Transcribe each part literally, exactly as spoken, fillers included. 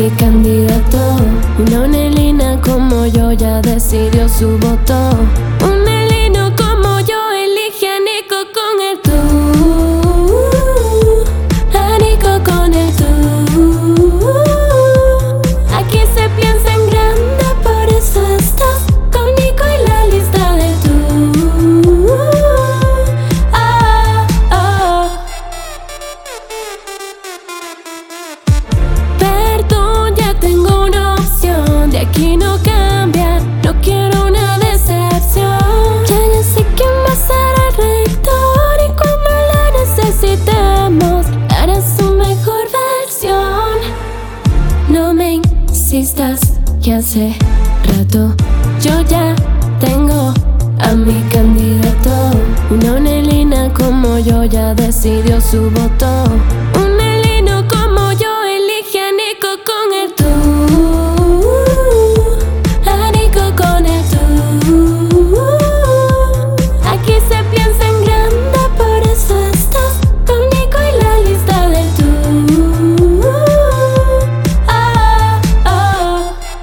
mi candidato. Una Nelina como yo ya decidió su voto. Un Nelino como yo elige a Nico con el tú. A Nico con el tú. Aquí se piensa en grande, por eso estás con Nico en la lista de tú. Ah, oh. Perdón, ya tengo una opción. De aquí no cambia, no quiero una decepción. Ya yo sé quién va a ser el rector y cuando la necesitemos hará su mejor versión. No me insistas que hace rato yo ya tengo a mi candidato. Una Nelina como yo ya decidió su voto. Un Nelino como yo elige a Nico con el tú. A Nico con el tú. Aquí se piensa en grande, por eso estás con Nico en la lista del tú. Ah, oh.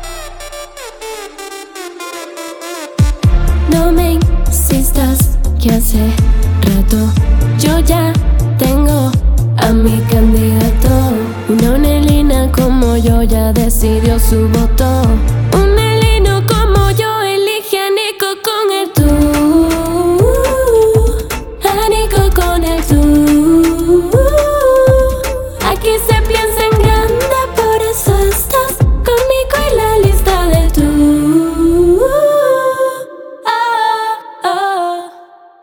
No me insistas que hace rato yo ya tengo a mi candidato. Una Nelina como yo ya decidió su voto.